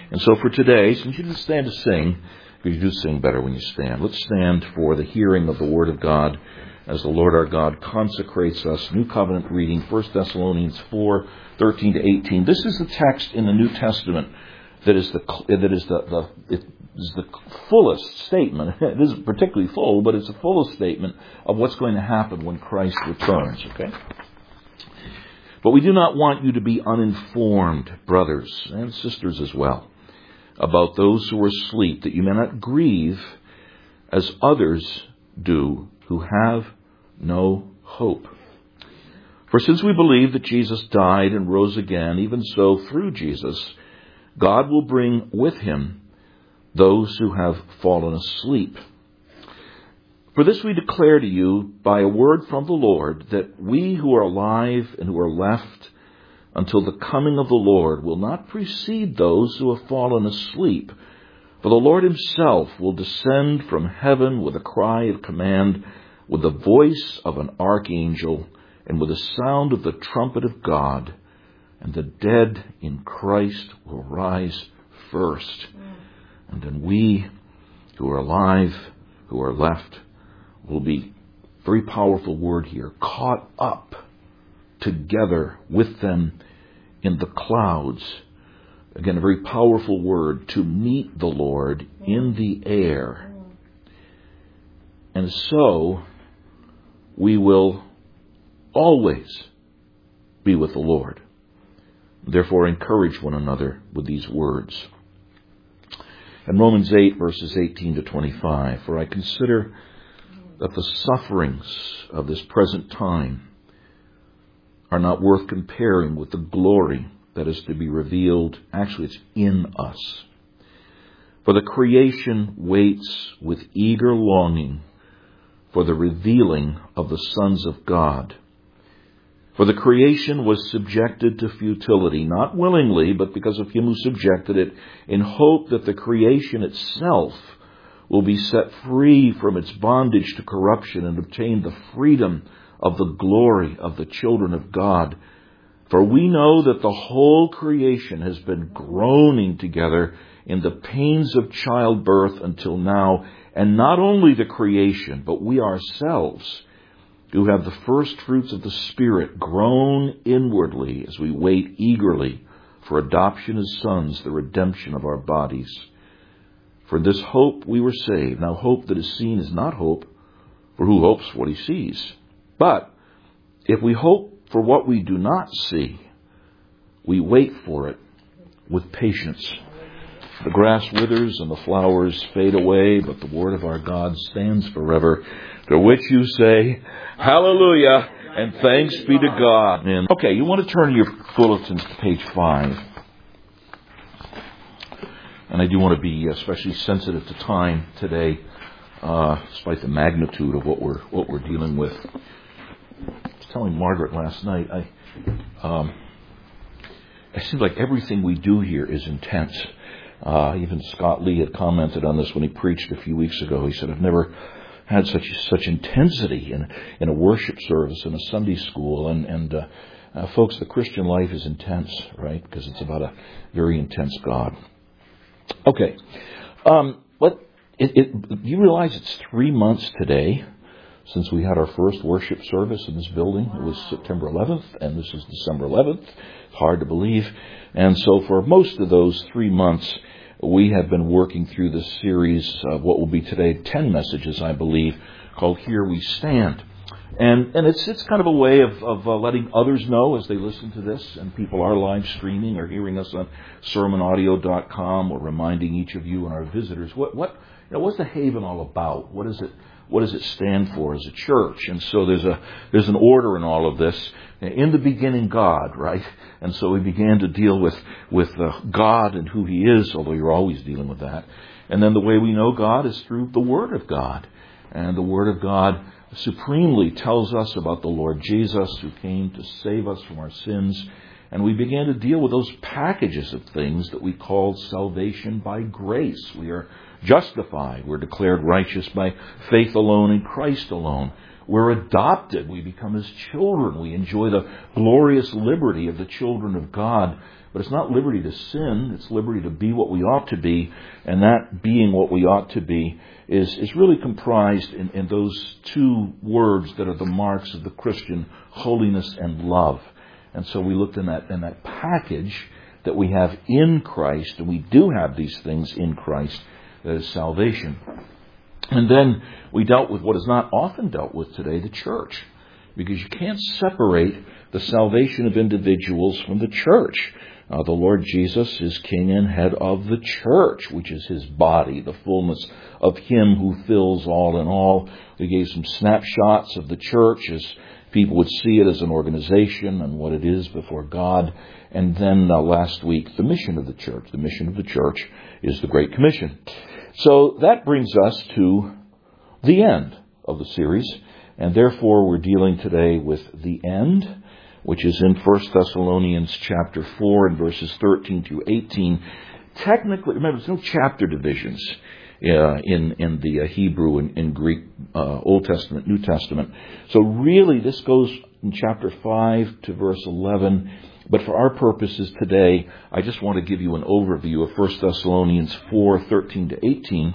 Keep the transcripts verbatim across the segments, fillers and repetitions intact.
And so for today, since you didn't stand to sing, because you do sing better when you stand, let's stand for the hearing of the Word of God as the Lord our God consecrates us. New Covenant reading, First Thessalonians four, thirteen to eighteen. This is the text in the New Testament that is the that is the, the it is the fullest statement. It isn't particularly full, but it's the fullest statement of what's going to happen when Christ returns. Okay? But we do not want you to be uninformed, brothers and sisters as well, about those who are asleep, that you may not grieve as others do who have no hope. For since we believe that Jesus died and rose again, even so through Jesus, God will bring with him those who have fallen asleep. For this we declare to you by a word from the Lord, that we who are alive and who are left until the coming of the Lord will not precede those who have fallen asleep. For the Lord himself will descend from heaven with a cry of command, with the voice of an archangel, and with the sound of the trumpet of God, and the dead in Christ will rise first. And then we who are alive, who are left, will be, very powerful word here, caught up together with them in the clouds. Again, a very powerful word, to meet the Lord in the air. And so we will always be with the Lord. Therefore, encourage one another with these words. In Romans eight, verses eighteen to twenty-five, for I consider that the sufferings of this present time are not worth comparing with the glory that is to be revealed. Actually, it's in us. For the creation waits with eager longing for the revealing of the sons of God. For the creation was subjected to futility, not willingly, but because of him who subjected it, in hope that the creation itself will be set free from its bondage to corruption and obtain the freedom of the glory of the children of God. For we know that the whole creation has been groaning together in the pains of childbirth until now, and not only the creation, but we ourselves, who have the first fruits of the Spirit, groan inwardly as we wait eagerly for adoption as sons, the redemption of our bodies. For in this hope we were saved. Now hope that is seen is not hope, for who hopes what he sees? But if we hope for what we do not see, we wait for it with patience. The grass withers and the flowers fade away, but the word of our God stands forever, to which you say, hallelujah, and thanks be to God. And, okay, you want to turn your bulletins to page five. And I do want to be especially sensitive to time today, uh, despite the magnitude of what we're what we're dealing with. I was telling Margaret last night, I um, it seems like everything we do here is intense. Uh, even Scott Lee had commented on this when he preached a few weeks ago. He said, I've never had such such intensity in in a worship service, in a Sunday school. And, and uh, uh, folks, the Christian life is intense, right? Because it's about a very intense God. Okay. Um, but it, it, you realize it's three months today since we had our first worship service in this building. It was September eleventh, and this is December eleventh. It's hard to believe. And so for most of those three months, we have been working through this series of what will be today ten messages, I believe, called Here We Stand. And and it's it's kind of a way of, of uh, letting others know as they listen to this, and people are live streaming or hearing us on sermon audio dot com, or reminding each of you and our visitors what what you know what's the Haven all about? What is it? What does it stand for as a church? And so there's a there's an order in all of this. In the beginning, God, right? And so we began to deal with with uh, God and who He is, although you're always dealing with that. And then the way we know God is through the Word of God, and the Word of God supremely tells us about the Lord Jesus, who came to save us from our sins. And we began to deal with those packages of things that we called salvation by grace. We are justified. We're declared righteous by faith alone in Christ alone. we're adopted. We become His children. We enjoy the glorious liberty of the children of God. But it's not liberty to sin. It's liberty to be what we ought to be. And that being what we ought to be is, is really comprised in, in those two words that are the marks of the Christian: holiness and love. And so we looked in that, in that package that we have in Christ, and we do have these things in Christ, that is salvation. And then we dealt with what is not often dealt with today, the church. Because you can't separate the salvation of individuals from the church. Uh, the Lord Jesus is King and head of the church, which is His body, the fullness of Him who fills all in all. We gave some snapshots of the church as people would see it as an organization and what it is before God. And then uh, last week, the mission of the church. The mission of the church is the Great Commission. So that brings us to the end of the series. And therefore, we're dealing today with the end, which is in First Thessalonians chapter four and verses thirteen through eighteen. Technically, remember, there's no chapter divisions uh, in, in the uh, Hebrew and in Greek, uh, Old Testament, New Testament. So really, this goes in chapter five to verse eleven. But for our purposes today, I just want to give you an overview of First Thessalonians four, thirteen to eighteen.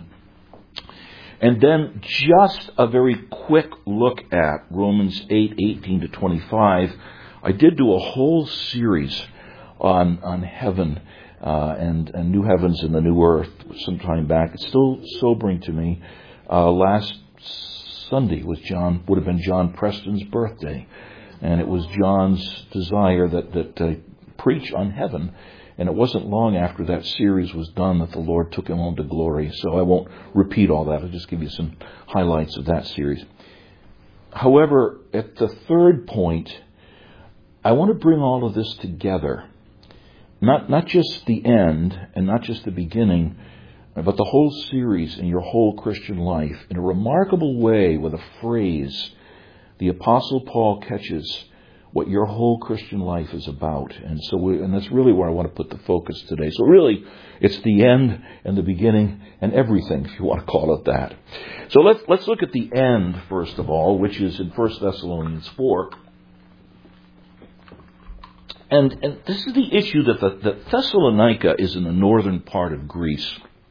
And then just a very quick look at Romans eight, eighteen to twenty-five. I did do a whole series on on heaven uh, and, and new heavens and the new earth some time back. It's still sobering to me. Uh, last Sunday was John would have been John Preston's birthday. And it was John's desire that, that I preach on heaven. And it wasn't long after that series was done that the Lord took him home to glory. So I won't repeat all that. I'll just give you some highlights of that series. However, at the third point, I want to bring all of this together. Not, not just the end and not just the beginning, but the whole series in your whole Christian life in a remarkable way with a phrase. The Apostle Paul catches what your whole Christian life is about. And so, we, and that's really where I want to put the focus today. So really, it's the end and the beginning and everything, if you want to call it that. So let's, let's look at the end, first of all, which is in First Thessalonians four. And, and this is the issue that the, that Thessalonica is in the northern part of Greece,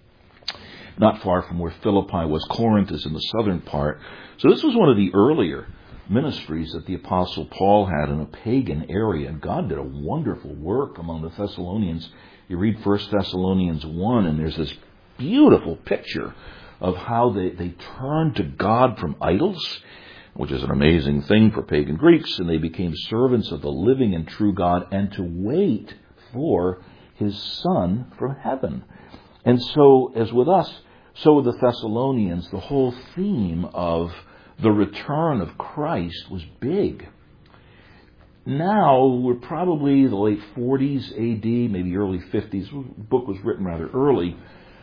not far from where Philippi was. Corinth is in the southern part. So this was one of the earlier ministries that the Apostle Paul had in a pagan area. And God did a wonderful work among the Thessalonians. You read First Thessalonians one, and there's this beautiful picture of how they, they turned to God from idols, which is an amazing thing for pagan Greeks, and they became servants of the living and true God, and to wait for His Son from heaven. And so, as with us, so with the Thessalonians, the whole theme of the return of Christ was big. Now, we're probably the late forties A D, maybe early fifties. The book was written rather early.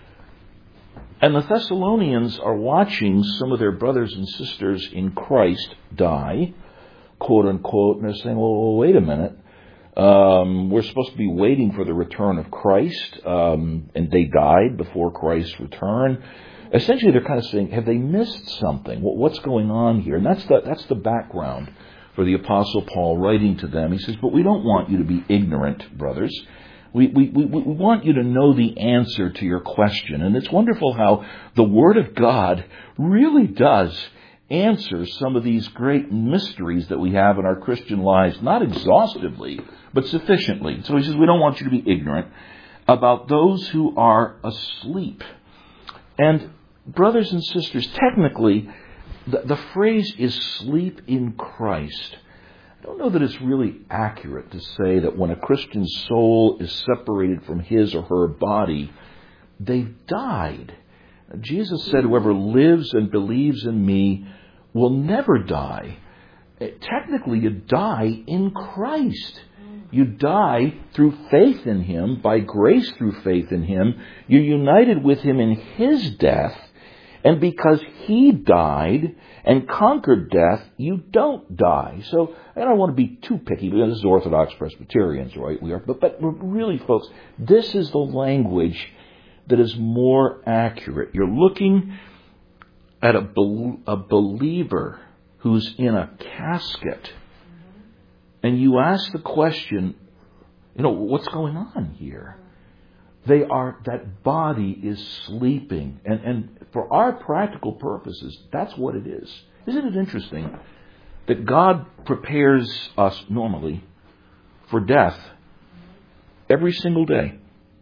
And the Thessalonians are watching some of their brothers and sisters in Christ die, quote unquote, and they're saying, well, wait a minute. Um, we're supposed to be waiting for the return of Christ, um, and they died before Christ's return. Essentially, they're kind of saying, have they missed something? What's going on here? And that's the, that's the background for the Apostle Paul writing to them. He says, but we don't want you to be ignorant, brothers. We, we, we, we want you to know the answer to your question. And it's wonderful how the Word of God really does answer some of these great mysteries that we have in our Christian lives, not exhaustively, but sufficiently. So he says, we don't want you to be ignorant about those who are asleep. And brothers and sisters, technically, the, the phrase is sleep in Christ. I don't know that it's really accurate to say that when a Christian soul is separated from his or her body, they've died. Jesus said, whoever lives and believes in me will never die. Technically, you die in Christ. You die through faith in Him, by grace through faith in Him. You're united with Him in His death. And because He died and conquered death, you don't die. So I don't want to be too picky, because this is Orthodox Presbyterians, right? We are, but, but really, folks, this is the language that is more accurate. You're looking at a, bel- a believer who's in a casket. And you ask the question, you know, what's going on here? They are, that body is sleeping. And, and for our practical purposes, that's what it is. Isn't it interesting that God prepares us normally for death every single day?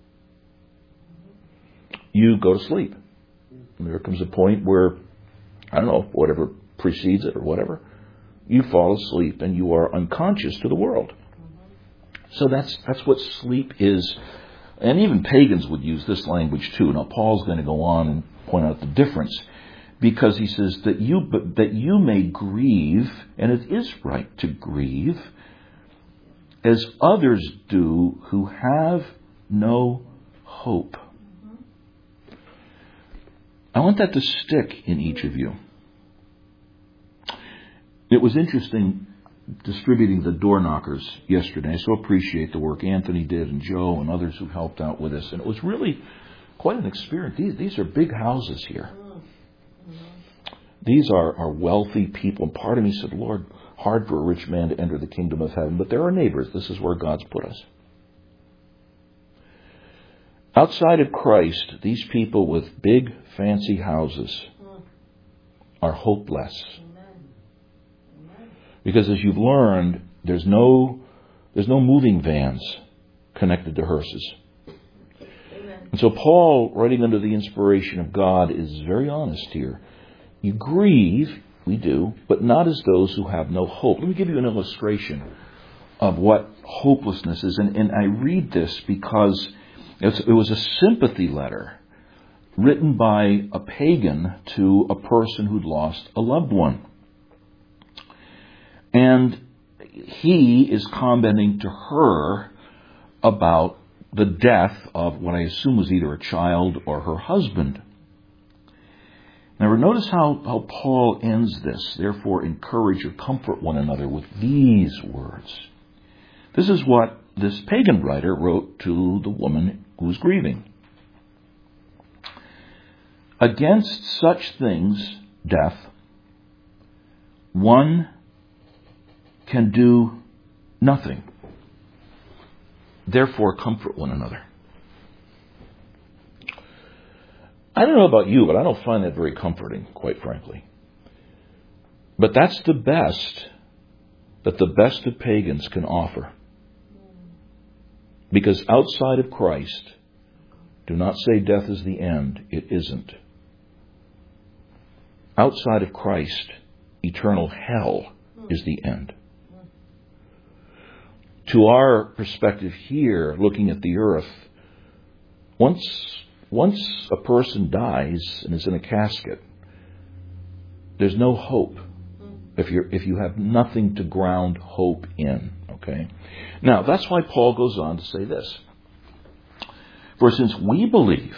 You go to sleep. And there comes a point where, I don't know, whatever precedes it or whatever, you fall asleep and you are unconscious to the world. So that's that's what sleep is. And even pagans would use this language too. Now Paul's going to go on and point out the difference, because he says that you but that you may grieve, and it is right to grieve, as others do who have no hope. I want that to stick in each of you. It was interesting distributing the door knockers yesterday. I so appreciate the work Anthony did and Joe and others who helped out with us. And it was really quite an experience. These, these are big houses here. These are, are wealthy people. And part of me said, Lord, hard for a rich man to enter the kingdom of heaven. But they're our neighbors. This is where God's put us. Outside of Christ, these people with big, fancy houses are hopeless. Because as you've learned, there's no there's no moving vans connected to hearses. Amen. And so Paul, writing under the inspiration of God, is very honest here. You grieve, we do, but not as those who have no hope. Let me give you an illustration of what hopelessness is. And, and I read this because it's, it was a sympathy letter written by a pagan to a person who'd lost a loved one. And he is commenting to her about the death of what I assume was either a child or her husband. Now notice how, how Paul ends this. Therefore, encourage or comfort one another with these words. This is what this pagan writer wrote to the woman who was grieving. Against such things, death, one can do nothing. Therefore, comfort one another. I don't know about you, but I don't find that very comforting, quite frankly. But that's the best that the best of pagans can offer. Because outside of Christ, do not say death is the end. It isn't. Outside of Christ, eternal hell is the end. To our perspective here, looking at the earth, once once a person dies and is in a casket, there's no hope if you if you have nothing to ground hope in. Okay. Now that's why Paul goes on to say this: for since we believe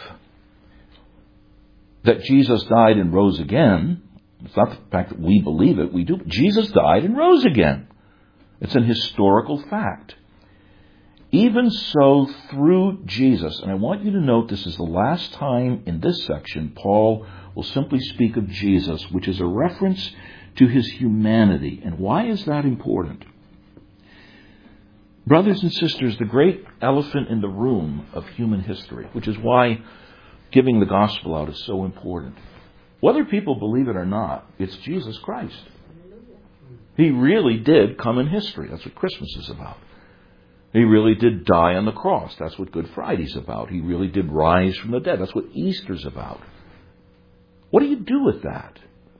that Jesus died and rose again, it's not the fact that we believe it, we do. Jesus died and rose again. It's an historical fact. Even so, through Jesus, and I want you to note this is the last time in this section Paul will simply speak of Jesus, which is a reference to his humanity. And why is that important? Brothers and sisters, the great elephant in the room of human history, which is why giving the gospel out is so important. Whether people believe it or not, it's Jesus Christ. He really did come in history. That's what Christmas is about. He really did die on the cross. That's what Good Friday's about. He really did rise from the dead. That's what Easter's about. What do you do with that?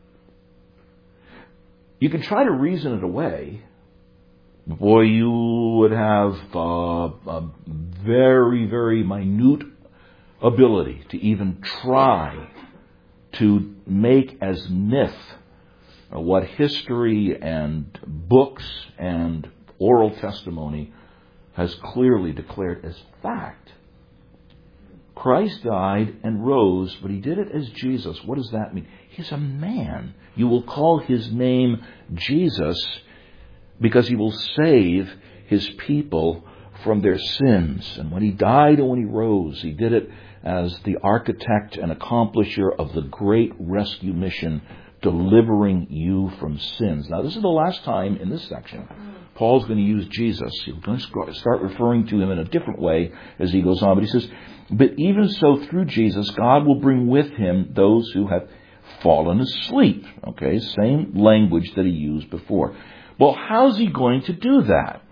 You can try to reason it away. Boy, you would have uh, a very, very minute ability to even try to make as myth what history and books and oral testimony has clearly declared as fact. Christ died and rose, but he did it as Jesus. What does that mean? He's a man. You will call his name Jesus because he will save his people from their sins. And when he died and when he rose, he did it as the architect and accomplisher of the great rescue mission delivering you from sins. Now, this is the last time in this section Paul's going to use Jesus. He's going to start referring to him in a different way as he goes on. But he says, but even so, through Jesus, God will bring with him those who have fallen asleep. Okay, same language that he used before. Well, how's he going to do that?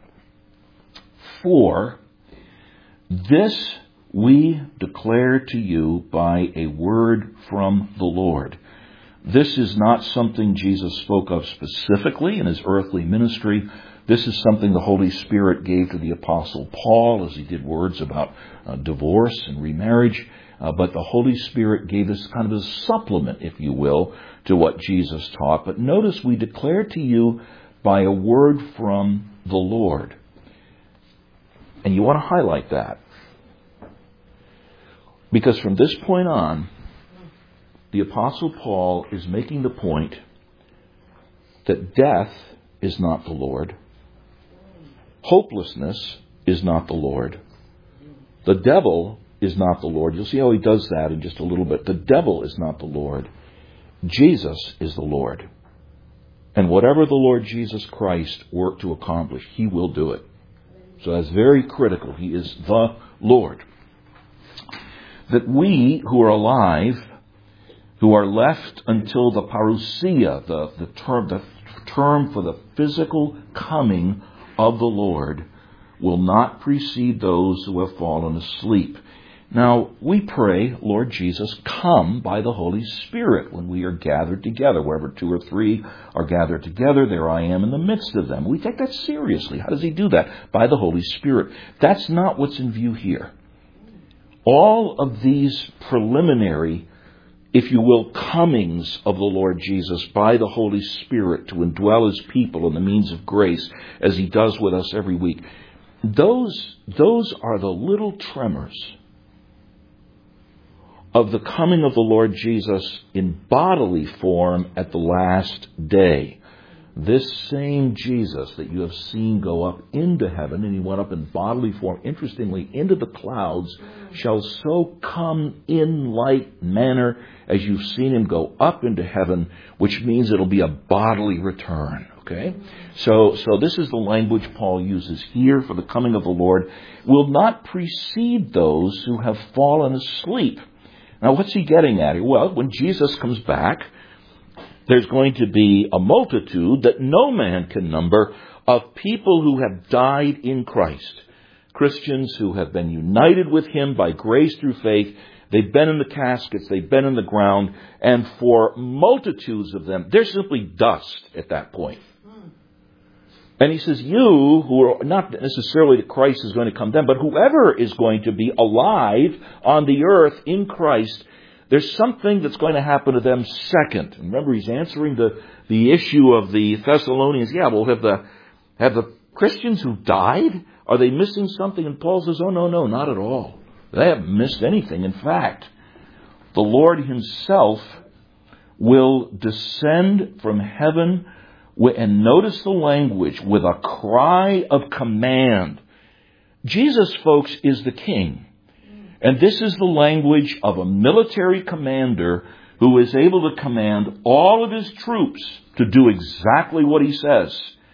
For this we declare to you by a word from the Lord. This is not something Jesus spoke of specifically in his earthly ministry. This is something the Holy Spirit gave to the Apostle Paul as he did words about uh, divorce and remarriage. Uh, but the Holy Spirit gave us kind of a supplement, if you will, to what Jesus taught. But notice we declare to you by a word from the Lord. And you want to highlight that. Because from this point on, the Apostle Paul is making the point that death is not the Lord. Hopelessness is not the Lord. The devil is not the Lord. You'll see how he does that in just a little bit. The devil is not the Lord. Jesus is the Lord. And whatever the Lord Jesus Christ worked to accomplish, he will do it. So that's very critical. He is the Lord. That we who are alive, who are left until the parousia, the, the term, the term for the physical coming of the Lord, will not precede those who have fallen asleep. Now, we pray, Lord Jesus, come by the Holy Spirit when we are gathered together. Wherever two or three are gathered together, there I am in the midst of them. We take that seriously. How does he do that? By the Holy Spirit. That's not what's in view here. All of these preliminary, if you will, comings of the Lord Jesus by the Holy Spirit to indwell his people in the means of grace, as he does with us every week, those, those are the little tremors of the coming of the Lord Jesus in bodily form at the last day. This same Jesus that you have seen go up into heaven, and he went up in bodily form, interestingly, into the clouds, shall so come in like manner as you've seen him go up into heaven, which means it'll be a bodily return. Okay? So, so this is the language Paul uses here for the coming of the Lord. Will not precede those who have fallen asleep. Now, what's he getting at here? Well, when Jesus comes back, there's going to be a multitude that no man can number of people who have died in Christ. Christians who have been united with him by grace through faith. They've been in the caskets. They've been in the ground. And for multitudes of them, they're simply dust at that point. And he says, you who are not necessarily that Christ is going to come then, but whoever is going to be alive on the earth in Christ, there's something that's going to happen to them second. And remember, he's answering the, the issue of the Thessalonians. Yeah, well, have the, have the Christians who died, are they missing something? And Paul says, oh, no, no, not at all. They haven't missed anything. In fact, the Lord himself will descend from heaven. And notice the language, with a cry of command. Jesus, folks, is the king. And this is the language of a military commander who is able to command all of his troops to do exactly what he says.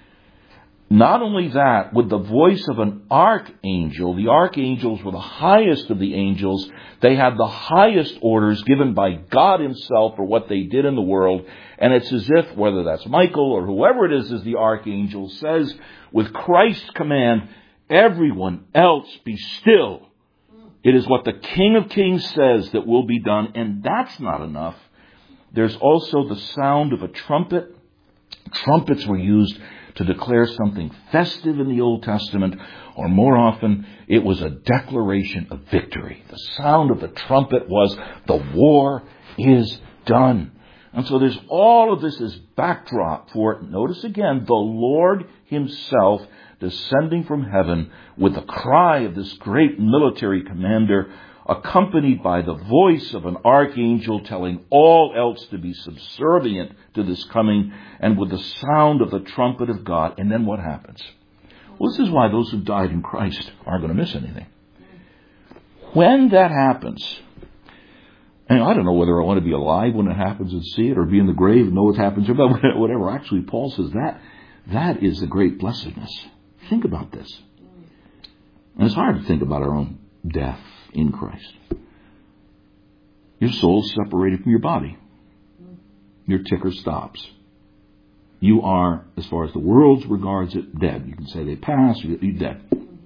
Not only that, with the voice of an archangel, the archangels were the highest of the angels. They had the highest orders given by God himself for what they did in the world. And it's as if, whether that's Michael or whoever it is as the archangel, says, with Christ's command, everyone else be still. It is what the King of Kings says that will be done. And that's not enough. There's also the sound of a trumpet. Trumpets were used to declare something festive in the Old Testament, or more often, it was a declaration of victory. The sound of the trumpet was, the war is done. And so there's all of this as backdrop for, notice again, the Lord himself descending from heaven with the cry of this great military commander, accompanied by the voice of an archangel telling all else to be subservient to this coming, and with the sound of the trumpet of God. And then what happens? Well, this is why those who died in Christ aren't going to miss anything. When that happens, And I don't know whether I want to be alive when it happens and see it, or be in the grave and know what happens, or whatever. Actually, Paul says that that is the great blessedness. Think about this. And it's hard to think about our own death in Christ. Your soul's separated from your body. Your ticker stops. You are, as far as the world regards it, dead. You can say they pass, you're dead.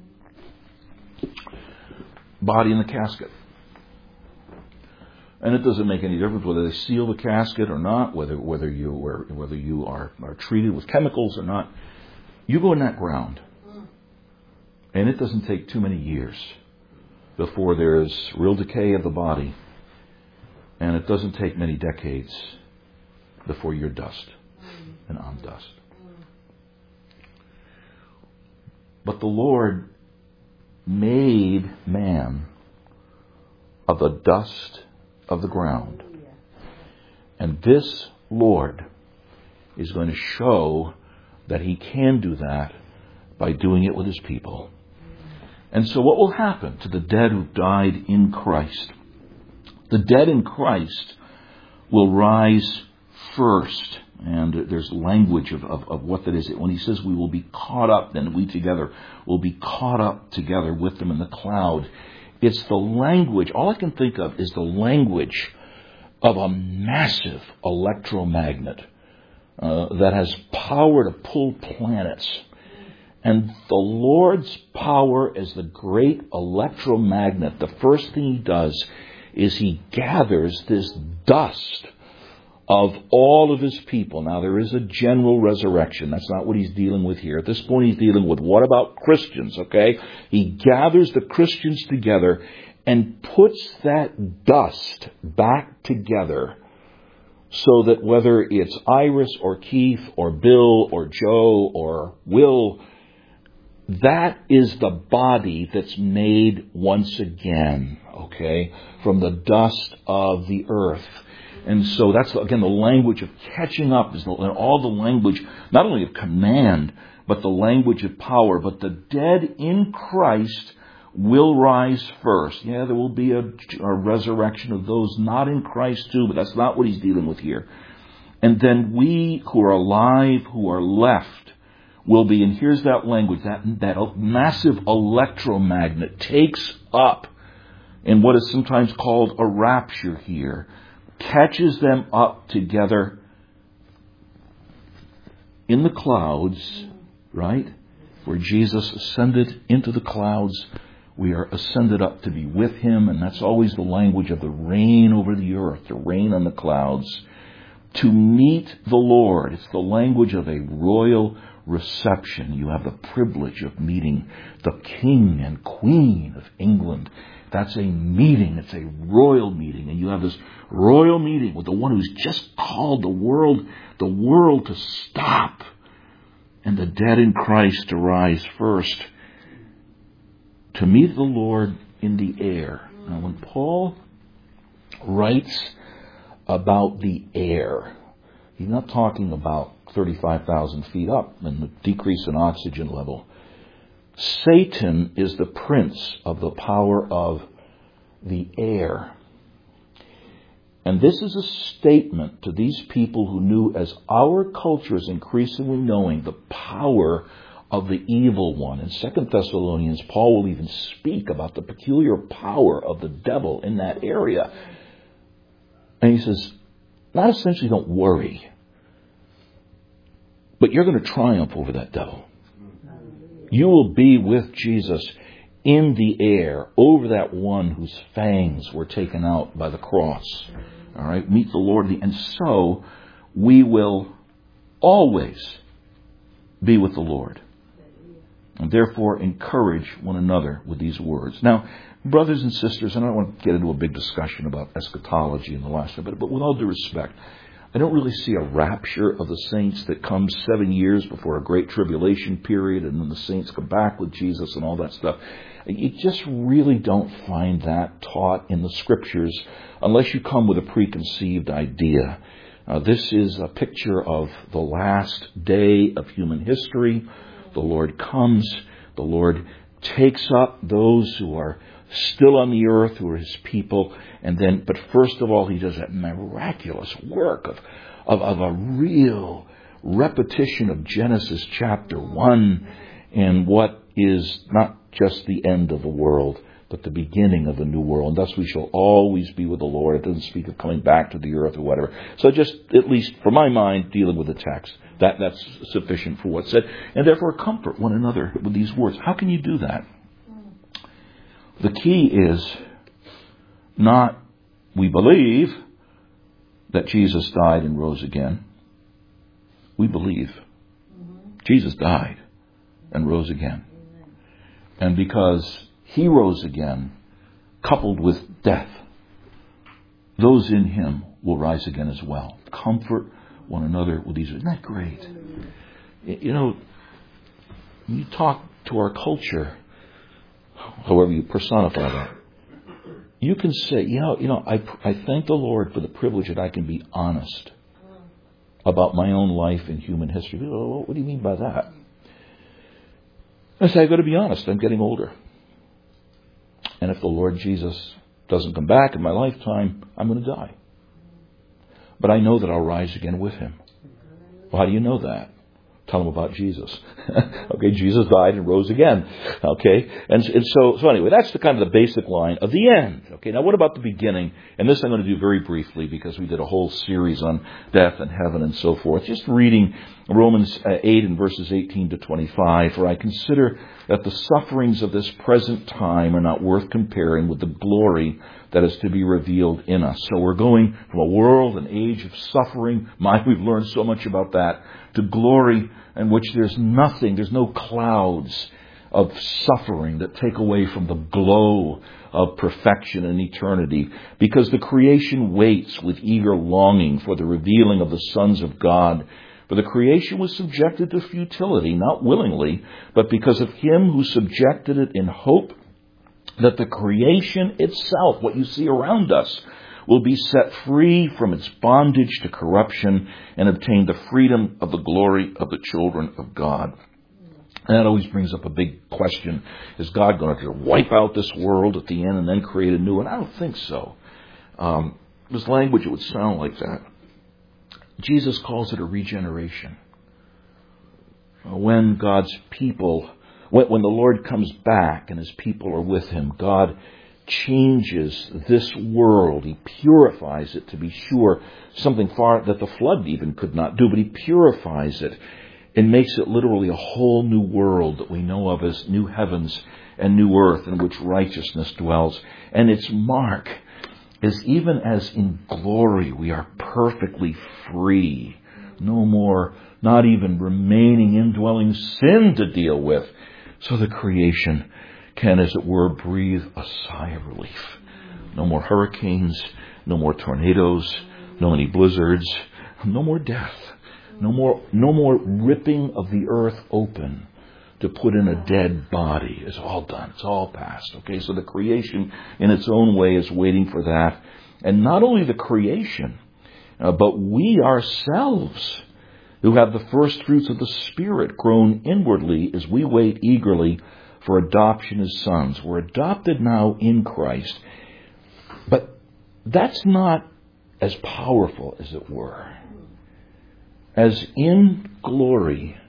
Body in the casket. And it doesn't make any difference whether they seal the casket or not, whether whether you are, whether you are, are treated with chemicals or not. You go in that ground. And it doesn't take too many years before there's real decay of the body. And it doesn't take many decades before you're dust. And I'm dust. But the Lord made man of the dust of the ground. And this Lord is going to show that He can do that by doing it with His people. And so what will happen to the dead who died in Christ? The dead in Christ will rise first. And there's language of, of, of what that is. When He says we will be caught up, then we together will be caught up together with them in the cloud. It's the language, all I can think of is the language of a massive electromagnet uh, that has power to pull planets. And the Lord's power as the great electromagnet, the first thing He does is He gathers this dust of all of His people. Now, there is a general resurrection. That's not what He's dealing with here. At this point, He's dealing with what about Christians, okay? He gathers the Christians together and puts that dust back together so that whether it's Iris or Keith or Bill or Joe or Will, that is the body that's made once again, okay, from the dust of the earth. And so that's, again, the language of catching up, is all the language, not only of command, but the language of power. But the dead in Christ will rise first. Yeah, there will be a, a resurrection of those not in Christ too, but that's not what He's dealing with here. And then we who are alive, who are left, will be, and here's that language, that, that massive electromagnet takes up in what is sometimes called a rapture here, catches them up together in the clouds, right? Where Jesus ascended into the clouds, we are ascended up to be with Him, and that's always the language of the reign over the earth, the reign on the clouds. To meet the Lord, it's the language of a royal reception. You have the privilege of meeting the King and Queen of England. That's a meeting. It's a royal meeting. And you have this royal meeting with the one who's just called the world, the world to stop, and the dead in Christ to rise first, to meet the Lord in the air. Now, when Paul writes about the air, he's not talking about thirty-five thousand feet up and the decrease in oxygen level. Satan is the prince of the power of the air. And this is a statement to these people who knew, as our culture is increasingly knowing, the power of the evil one. In Second Thessalonians, Paul will even speak about the peculiar power of the devil in that area. And he says, not essentially don't worry, but you're going to triumph over that devil. You will be with Jesus in the air over that one whose fangs were taken out by the cross. All right, meet the Lord. And so we will always be with the Lord. And therefore encourage one another with these words. Now, brothers and sisters, and I don't want to get into a big discussion about eschatology in the last bit, but with all due respect, I don't really see a rapture of the saints that comes seven years before a great tribulation period, and then the saints come back with Jesus and all that stuff. You just really don't find that taught in the Scriptures unless you come with a preconceived idea. Uh, this is a picture of the last day of human history. The Lord comes. The Lord takes up those who are still on the earth, who are his people. And then, but first of all, he does that miraculous work of, of, of a real repetition of Genesis chapter one and what is not just the end of the world, but the beginning of a new world. And thus we shall always be with the Lord. It doesn't speak of coming back to the earth or whatever. So just, at least for my mind, dealing with the text, that, that's sufficient for what's said. And therefore comfort one another with these words. How can you do that? The key is not, we believe that Jesus died and rose again. We believe Jesus died and rose again. And because he rose again, coupled with death, those in him will rise again as well. Comfort one another with these. Isn't that great? You know, you talk to our culture, however you personify that, you can say, you know, you know, I, I thank the Lord for the privilege that I can be honest about my own life and human history. Oh, what do you mean by that? I say, I've got to be honest. I'm getting older. And if the Lord Jesus doesn't come back in my lifetime, I'm going to die. But I know that I'll rise again with him. Well, how do you know that? Tell them about Jesus. Okay, Jesus died and rose again. Okay, and, and so so anyway, that's the kind of the basic line of the end. Okay, now what about the beginning? And this I'm going to do very briefly because we did a whole series on death and heaven and so forth. Just reading Romans eight and verses eighteen to twenty-five, for I consider that the sufferings of this present time are not worth comparing with the glory that is to be revealed in us. So we're going from a world, an age of suffering, my, we've learned so much about that, to glory in which there's nothing, there's no clouds of suffering that take away from the glow of perfection and eternity. Because the creation waits with eager longing for the revealing of the sons of God. For the creation was subjected to futility, not willingly, but because of him who subjected it in hope that the creation itself, what you see around us, will be set free from its bondage to corruption and obtain the freedom of the glory of the children of God. And that always brings up a big question. Is God going to wipe out this world at the end and then create a new one? I don't think so. Um, this language, it would sound like that. Jesus calls it a regeneration. When God's people, when, when the Lord comes back and his people are with him, God changes this world. He purifies it, to be sure, something far that the flood even could not do, but he purifies it and makes it literally a whole new world that we know of as new heavens and new earth in which righteousness dwells. And its mark is even as in glory we are perfectly free. No more, not even remaining indwelling sin to deal with. So the creation can, as it were, breathe a sigh of relief. No more hurricanes, no more tornadoes, no any blizzards, no more death, no more, no more ripping of the earth open to put in a dead body. It's all done. It's all past. Okay, so the creation in its own way is waiting for that. And not only the creation, uh, but we ourselves, who have the first fruits of the Spirit grown inwardly as we wait eagerly for adoption as sons. We're adopted now in Christ. But that's not as powerful, as it were, as in glory.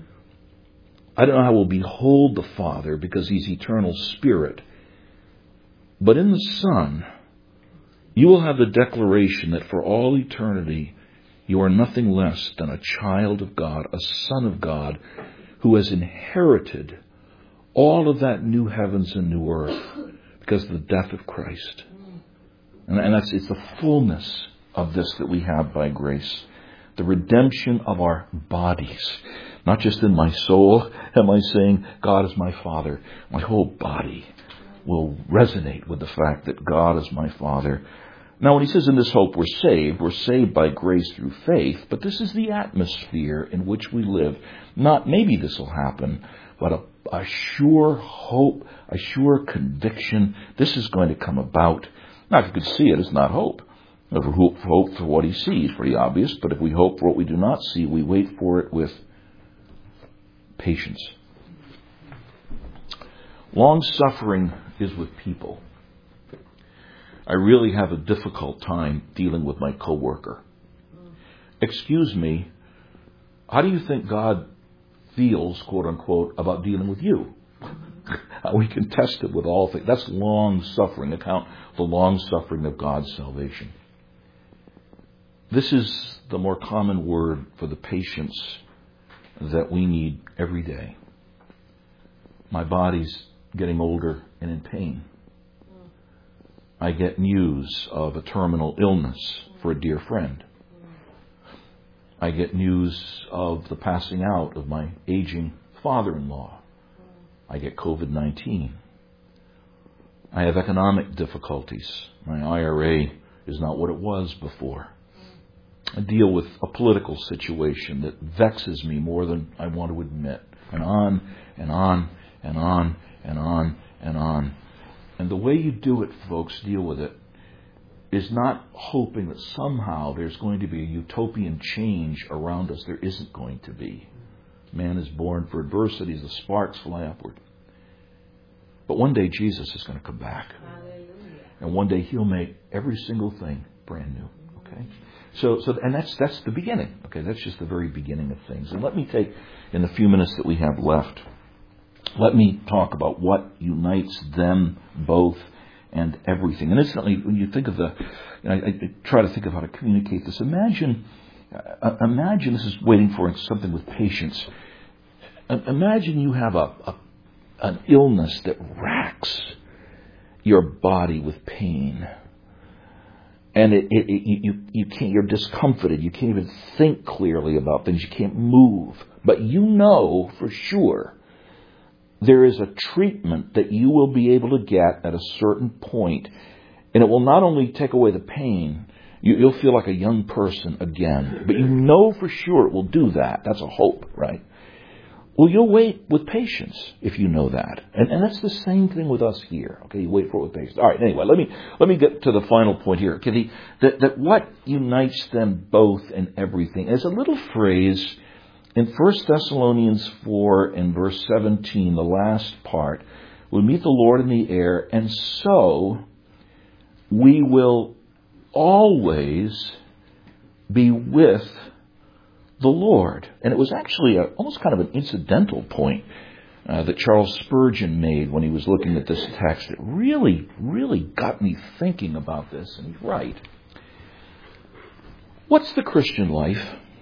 I don't know how we'll behold the Father because he's eternal Spirit. But in the Son, you will have the declaration that for all eternity, you are nothing less than a child of God, a son of God, who has inherited all of that new heavens and new earth because of the death of Christ. And, and that's, it's the fullness of this that we have by grace. The redemption of our bodies. Not just in my soul am I saying, God is my Father. My whole body will resonate with the fact that God is my Father. Now, when he says in this hope we're saved, we're saved by grace through faith, but this is the atmosphere in which we live. Not maybe this will happen, but a, a sure hope, a sure conviction. This is going to come about. Now, if you could see it, it's not hope. If we hope, hope for what he sees, pretty obvious, but if we hope for what we do not see, we wait for it with patience. Long-suffering is with people. I really have a difficult time dealing with my coworker. Excuse me, how do you think God feels, quote unquote, about dealing with you? We can test it with all things. That's long suffering. Account the long suffering of God's salvation. This is the more common word for the patience that we need every day. My body's getting older and in pain. I get news of a terminal illness for a dear friend. I get news of the passing out of my aging father-in-law. I get covid nineteen. I have economic difficulties. My I R A is not what it was before. I deal with a political situation that vexes me more than I want to admit. And on and on and on and on and on. And the way you do it, folks, deal with it, is not hoping that somehow there's going to be a utopian change around us. There isn't going to be. Man is born for adversities. The sparks fly upward. But one day Jesus is going to come back. Hallelujah. And one day He'll make every single thing brand new. Okay? So, so, and that's that's the beginning. Okay, that's just the very beginning of things. And let me take, in the few minutes that we have left, let me talk about what unites them both and everything. And incidentally, when you think of the, you know, I, I try to think of how to communicate this. Imagine, uh, imagine this is waiting for something with patience. Uh, imagine you have a, a an illness that racks your body with pain. And it, it, it, you, you can't, you're discomfited. You can't even think clearly about things. You can't move. But you know for sure there is a treatment that you will be able to get at a certain point. And it will not only take away the pain, you, you'll feel like a young person again. But you know for sure it will do that. That's a hope, right? Well, you'll wait with patience if you know that. And, and that's the same thing with us here. Okay, you wait for it with patience. All right, anyway, let me let me get to the final point here. Okay, the, that, that what unites them both in everything is a little phrase in First Thessalonians four and verse seventeen, the last part. We meet the Lord in the air, and so we will always be with the Lord. And it was actually a, almost kind of an incidental point uh, that Charles Spurgeon made when he was looking at this text. It really, really got me thinking about this, and he's right. What's the Christian life?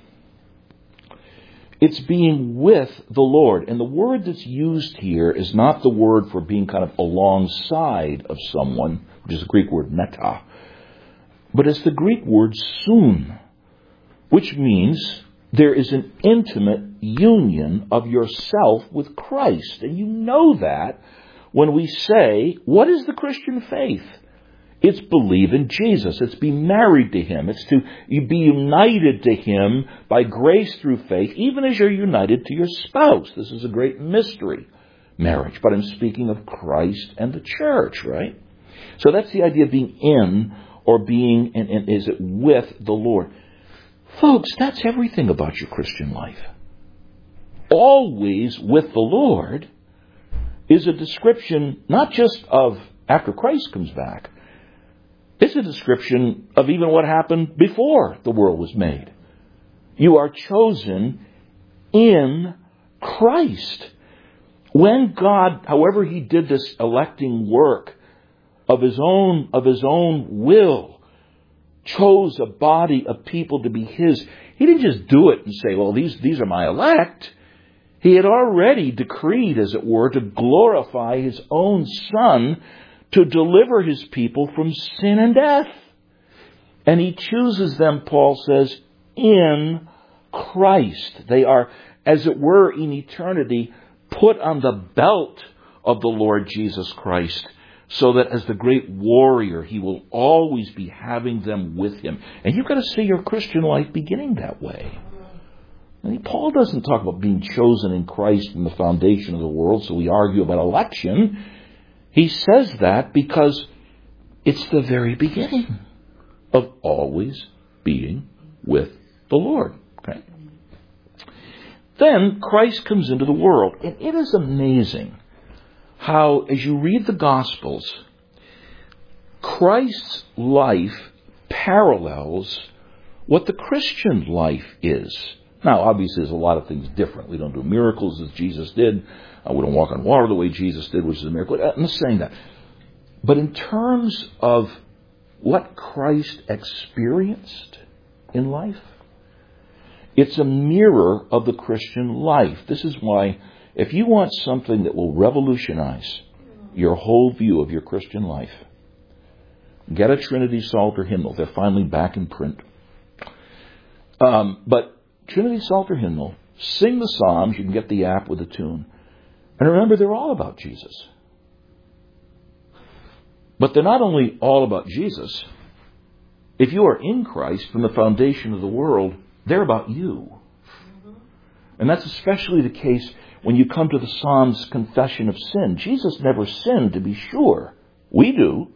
It's being with the Lord. And the word that's used here is not the word for being kind of alongside of someone, which is the Greek word meta, but it's the Greek word soon, which means there is an intimate union of yourself with Christ. And you know that when we say, what is the Christian faith? It's believe in Jesus. It's be married to Him. It's to be united to Him by grace through faith, even as you're united to your spouse. This is a great mystery, marriage. But I'm speaking of Christ and the church, right? So that's the idea of being in or being, in, in, is it with the Lord? Folks, that's everything about your Christian life. Always with the Lord is a description not just of after Christ comes back. It's a description of even what happened before the world was made. You are chosen in Christ. When God, however He did this electing work of His own, of His own will, chose a body of people to be His, He didn't just do it and say, well, these, these are my elect. He had already decreed, as it were, to glorify His own Son to deliver His people from sin and death. And He chooses them, Paul says, in Christ. They are, as it were, in eternity, put on the belt of the Lord Jesus Christ, so that as the great warrior, He will always be having them with Him. And you've got to see your Christian life beginning that way. I mean, Paul doesn't talk about being chosen in Christ from the foundation of the world, so we argue about election. He says that because it's the very beginning of always being with the Lord. Okay? Then Christ comes into the world. And it is amazing how, as you read the Gospels, Christ's life parallels what the Christian life is. Now, obviously, there's a lot of things different. We don't do miracles as Jesus did. Uh, we don't walk on water the way Jesus did, which is a miracle. I'm not saying that. But in terms of what Christ experienced in life, it's a mirror of the Christian life. This is why, if you want something that will revolutionize your whole view of your Christian life, get a Trinity Psalter hymnal. They're finally back in print. Um, but Trinity Psalter hymnal, sing the Psalms. You can get the app with the tune. And remember, they're all about Jesus. But they're not only all about Jesus. If you are in Christ from the foundation of the world, they're about you. And that's especially the case when you come to the Psalms' confession of sin. Jesus never sinned, to be sure. We do.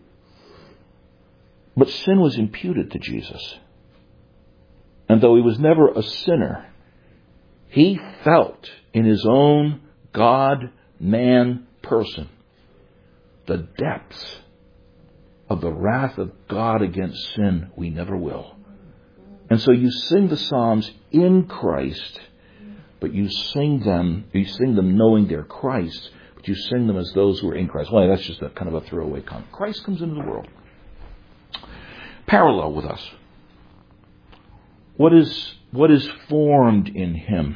But sin was imputed to Jesus. And though he was never a sinner, he felt in his own God-man person the depths of the wrath of God against sin. We never will. And so you sing the Psalms in Christ, but you sing them, you sing them knowing they're Christ, but you sing them as those who are in Christ. Well, that's just a kind of a throwaway comment. Christ comes into the world. Parallel with us. What is, what is formed in him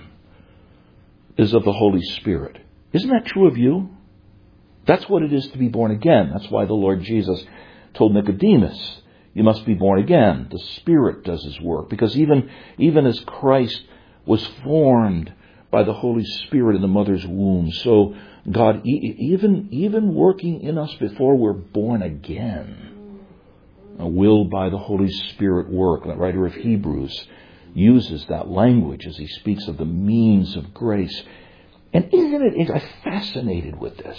is of the Holy Spirit. Isn't that true of you? That's what it is to be born again. That's why the Lord Jesus told Nicodemus, you must be born again. The Spirit does his work. Because even, even as Christ was formed by the Holy Spirit in the mother's womb, so God, even, even working in us before we're born again, will by the Holy Spirit work. The writer of Hebrews uses that language as he speaks of the means of grace. And isn't it, I'm fascinated with this.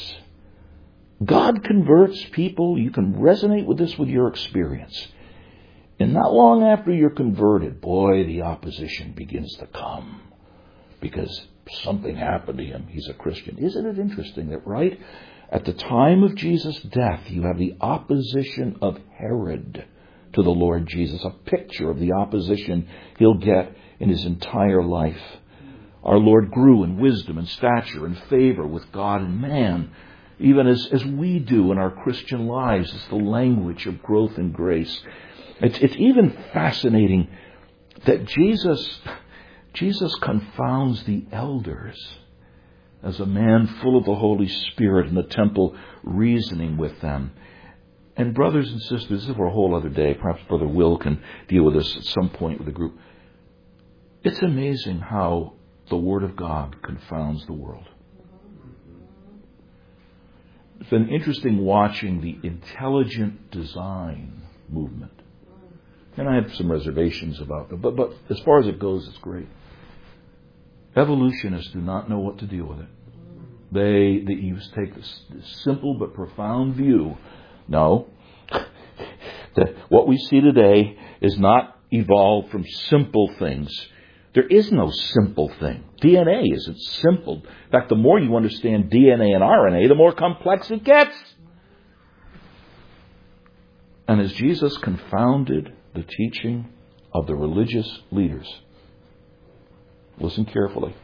God converts people. You can resonate with this with your experience. And not long after you're converted, boy, the opposition begins to come. Because something happened to him. He's a Christian. Isn't it interesting that right at the time of Jesus' death, you have the opposition of Herod to the Lord Jesus, a picture of the opposition he'll get in his entire life. Our Lord grew in wisdom and stature and favor with God and man, even as, as we do in our Christian lives. It's the language of growth and grace. It's, it's even fascinating that Jesus, Jesus confounds the elders as a man full of the Holy Spirit in the temple, reasoning with them. And brothers and sisters, this is for a whole other day. Perhaps Brother Will can deal with this at some point with the group. It's amazing how the Word of God confounds the world. It's been interesting watching the intelligent design movement. And I have some reservations about them. But, but as far as it goes, it's great. Evolutionists do not know what to deal with it. They, they you take this, this simple but profound view. No. The, what we see today is not evolved from simple things. There is no simple thing. D N A isn't simple. In fact, the more you understand D N A and R N A, the more complex it gets. And as Jesus confounded the teaching of the religious leaders, listen carefully.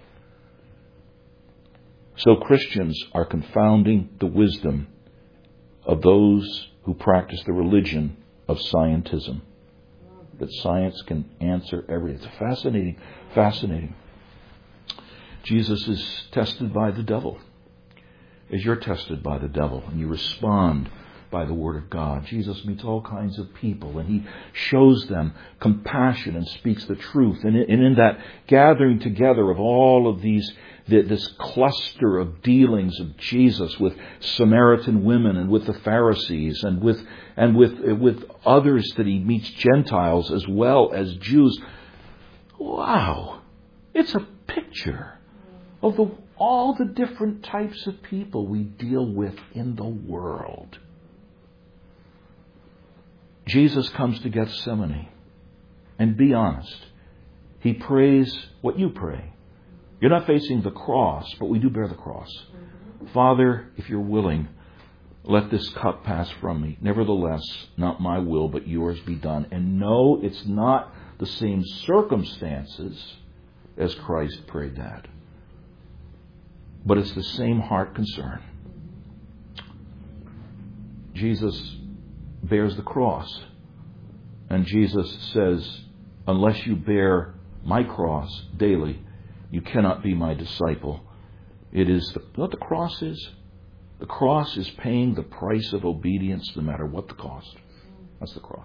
So Christians are confounding the wisdom of those who practice the religion of scientism. That science can answer everything. It's fascinating, fascinating. Jesus is tested by the devil. As you're tested by the devil and you respond by the Word of God. Jesus meets all kinds of people and he shows them compassion and speaks the truth. And in that gathering together of all of these, this cluster of dealings of Jesus with Samaritan women and with the Pharisees and with and with with others that he meets, Gentiles as well as Jews. Wow! It's a picture of the, all the different types of people we deal with in the world. Jesus comes to Gethsemane, and be honest, he prays what you pray. You're not facing the cross, but we do bear the cross. Father, if you're willing, let this cup pass from me. Nevertheless, not my will, but yours be done. And no, it's not the same circumstances as Christ prayed that. But it's the same heart concern. Jesus bears the cross. And Jesus says, unless you bear my cross daily, you cannot be my disciple. It is the, what the cross is. The cross is paying the price of obedience no matter what the cost. That's the cross.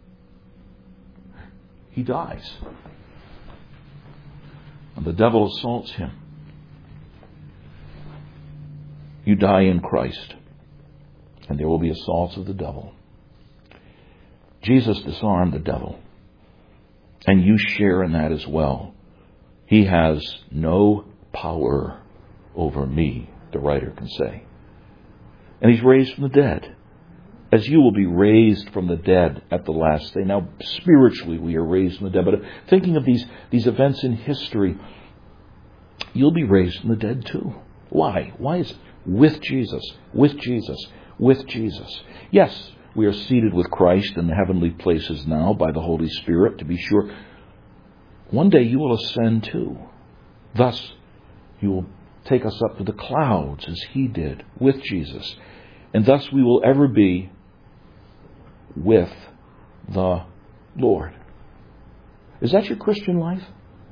He dies. And the devil assaults him. You die in Christ. And there will be assaults of the devil. Jesus disarmed the devil. And you share in that as well. He has no power over me, the writer can say. And he's raised from the dead. As you will be raised from the dead at the last day. Now, spiritually we are raised from the dead. But thinking of these, these events in history, you'll be raised from the dead too. Why? Why is it? With Jesus. With Jesus. With Jesus. Yes, we are seated with Christ in the heavenly places now by the Holy Spirit, to be sure. One day you will ascend too. Thus, you will take us up to the clouds as He did with Jesus. And thus we will ever be with the Lord. Is that your Christian life?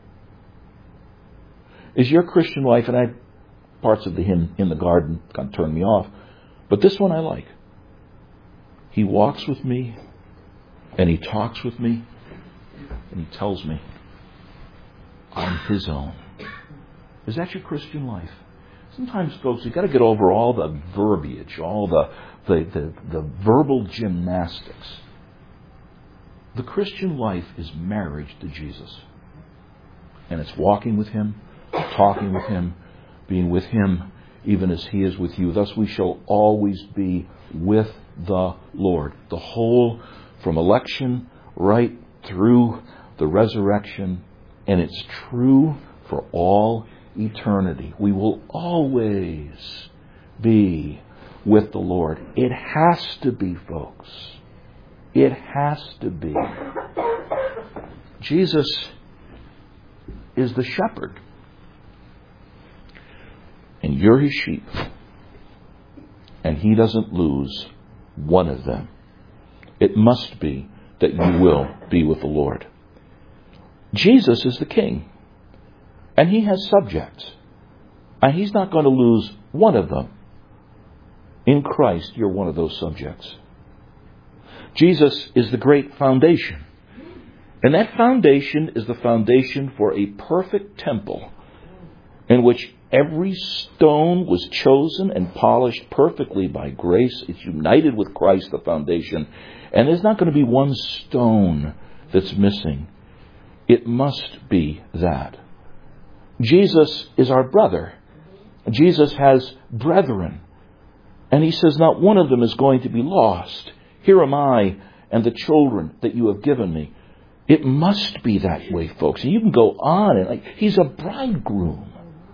Is your Christian life, and I, parts of the hymn in the garden kind of turned me off, but this one I like. He walks with me, and He talks with me, and He tells me I'm His own. Is that your Christian life? Sometimes, folks, you've got to get over all the verbiage, all the, the, the, the verbal gymnastics. The Christian life is marriage to Jesus. And it's walking with Him, talking with Him, being with Him, even as He is with you. Thus we shall always be with the Lord. The whole, from election right through the resurrection. And it's true for all eternity. We will always be with the Lord. It has to be, folks. It has to be. Jesus is the shepherd. And you're His sheep. And He doesn't lose one of them. It must be that you will be with the Lord. Jesus is the King. And He has subjects. And He's not going to lose one of them. In Christ, you're one of those subjects. Jesus is the great foundation. And that foundation is the foundation for a perfect temple in which every stone was chosen and polished perfectly by grace. It's united with Christ, the foundation. And there's not going to be one stone that's missing. It must be that. Jesus is our brother. Jesus has brethren. And He says, not one of them is going to be lost. Here am I and the children that you have given me. It must be that way, folks. And you can go on. And like, He's a bridegroom.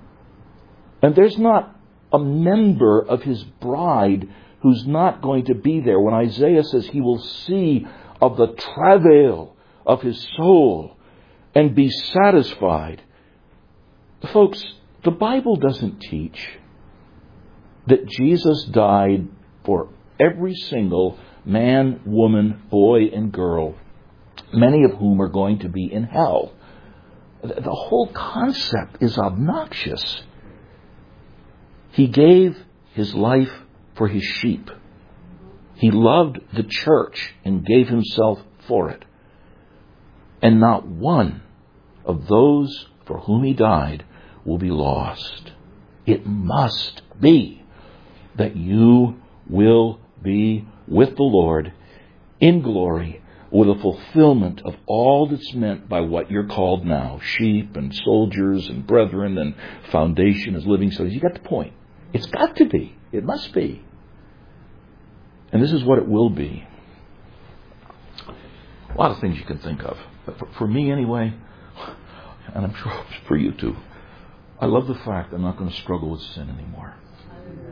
And there's not a member of His bride who's not going to be there. When Isaiah says He will see of the travail of His soul and be satisfied. Folks, the Bible doesn't teach that Jesus died for every single man, woman, boy, and girl, many of whom are going to be in hell. The whole concept is obnoxious. He gave His life for His sheep. He loved the church and gave Himself for it. And not one of those for whom He died will be lost. It must be that you will be with the Lord in glory with a fulfillment of all that's meant by what you're called now. Sheep and soldiers and brethren and foundation as living stones. You got the point. It's got to be. It must be. And this is what it will be. A lot of things you can think of. But for, for me anyway, and I'm sure for you too, I love the fact I'm not going to struggle with sin anymore.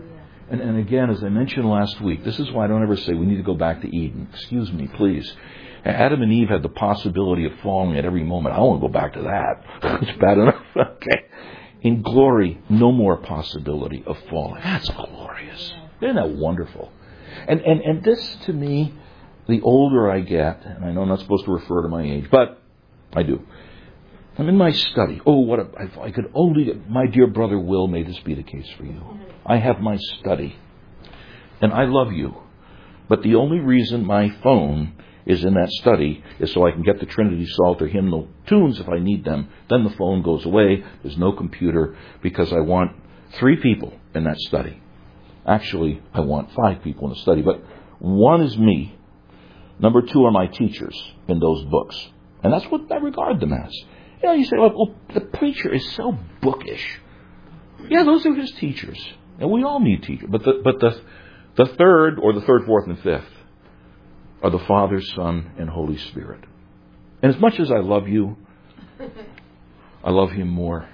And, and again, as I mentioned last week, this is why I don't ever say we need to go back to Eden. Excuse me, please. Adam and Eve had the possibility of falling at every moment. I don't want to go back to that. It's bad enough. Okay. In glory, no more possibility of falling. That's glorious. Isn't that wonderful? And, and, and this, to me, the older I get, and I know I'm not supposed to refer to my age, but I do. I'm in my study. Oh, what a, if I could only, my dear brother Will, may this be the case for you. I have my study. And I love you. But the only reason my phone is in that study is so I can get the Trinity Psalter hymnal tunes if I need them. Then the phone goes away. There's no computer because I want three people in that study. Actually, I want five people in the study. But one is me. Number two are my teachers in those books. And that's what I regard them as. You know, you say, well, the preacher is so bookish. Yeah, those are his teachers. And we all need teachers. But the, but the, the third, or the third, fourth, and fifth, are the Father, Son, and Holy Spirit. And as much as I love you, I love Him more.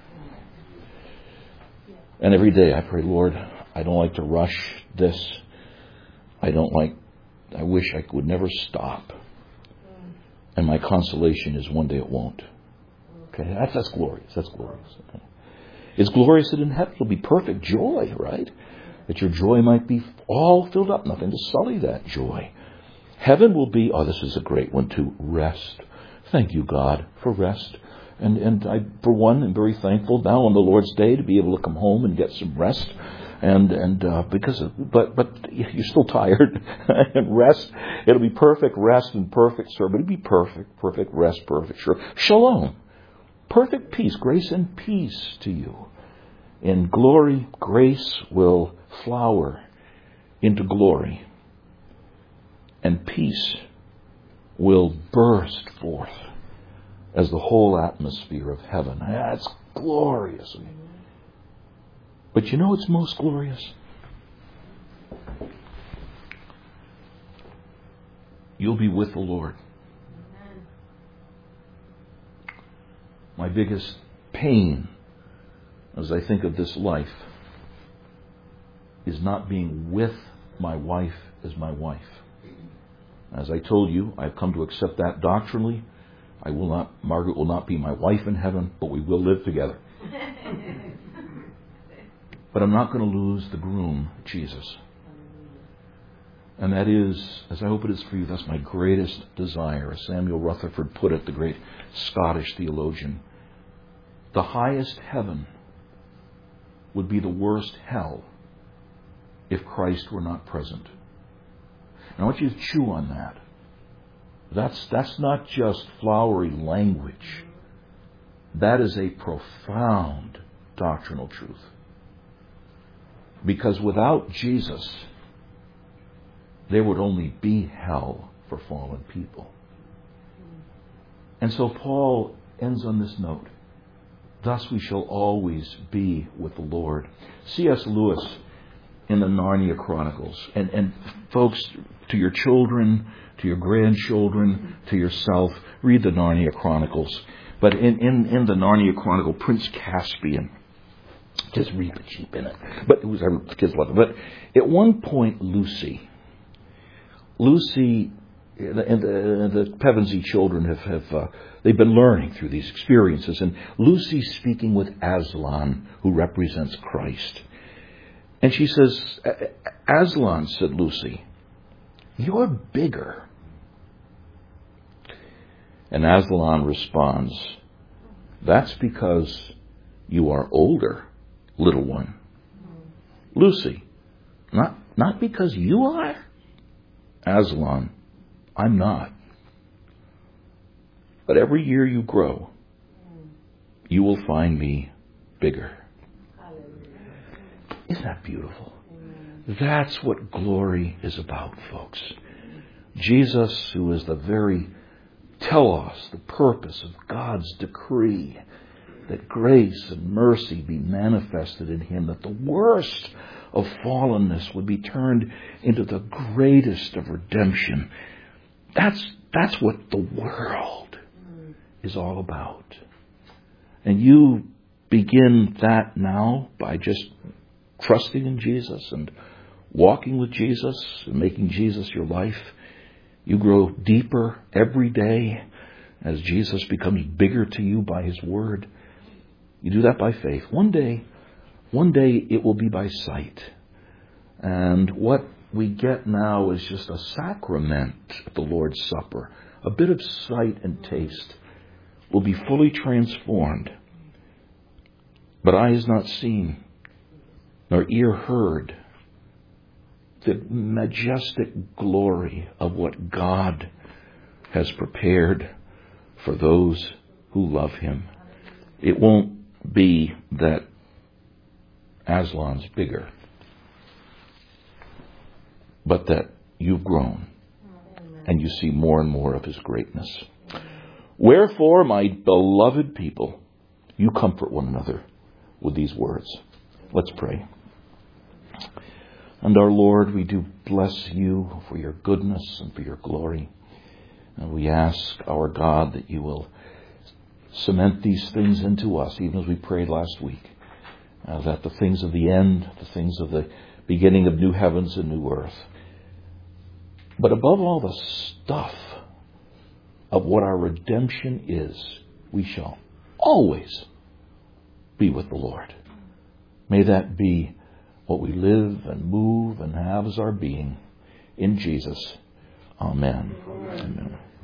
And every day I pray, Lord, I don't like to rush this. I don't like, I wish I would never stop. And my consolation is one day it won't. Okay, that's, that's glorious. That's glorious. Okay. It's glorious that in heaven it'll be perfect joy, right? That your joy might be all filled up, nothing to sully that joy. Heaven will be, oh, this is a great one too, rest. Thank you, God, for rest. And and I, for one, am very thankful now on the Lord's Day to be able to come home and get some rest. And and uh, because, of, but but you're still tired. And rest, it'll be perfect rest and perfect service. It'll be perfect, perfect rest, perfect sure. Shalom, perfect peace, grace and peace to you. In glory, grace will flower into glory. And peace will burst forth as the whole atmosphere of heaven. That's glorious. But you know what's most glorious? You'll be with the Lord. My biggest pain as I think of this life is not being with my wife as my wife. As I told you, I've come to accept that doctrinally. I will not, Margaret will not be my wife in heaven, but we will live together. But I'm not going to lose the groom, Jesus. And that is, as I hope it is for you, that's my greatest desire. As Samuel Rutherford put it, the great Scottish theologian. The highest heaven would be the worst hell if Christ were not present. And I want you to chew on that. That's, that's not just flowery language. That is a profound doctrinal truth. Because without Jesus, there would only be hell for fallen people. And so Paul ends on this note. Thus we shall always be with the Lord. C S Lewis in the Narnia Chronicles. And, and folks, to your children, to your grandchildren, to yourself, read the Narnia Chronicles. But in, in, in the Narnia Chronicle, Prince Caspian, just read the cheap in it. But it was, the kids love it. But at one point, Lucy, Lucy, and the, the Pevensey children have, have uh, they've been learning through these experiences. And Lucy's speaking with Aslan, who represents Christ. And she says, Aslan, said Lucy, you're bigger. And Aslan responds, that's because you are older, little one. Lucy, not, not because you are? Aslan, I'm not. But every year you grow, you will find me bigger. Isn't that beautiful? That's what glory is about, folks. Jesus, who is the very telos, the purpose of God's decree, that grace and mercy be manifested in Him, that the worst of fallenness would be turned into the greatest of redemption. That's, that's what the world is all about. And you begin that now by just trusting in Jesus and walking with Jesus and making Jesus your life. You grow deeper every day as Jesus becomes bigger to you by His Word. You do that by faith. One day, one day it will be by sight. And what we get now is just a sacrament at the Lord's Supper. A bit of sight and taste will be fully transformed. But eye has not seen, nor ear heard, the majestic glory of what God has prepared for those who love Him. It won't be that Aslan's bigger, but that you've grown and you see more and more of His greatness. Wherefore, my beloved people, you comfort one another with these words. Let's pray. And our Lord, we do bless you for your goodness and for your glory. And we ask, our God, that you will cement these things into us, even as we prayed last week, uh, that the things of the end, the things of the beginning of new heavens and new earth, but above all the stuff of what our redemption is, we shall always be with the Lord. May that be what we live and move and have as our being. In Jesus. Amen. Amen. Amen.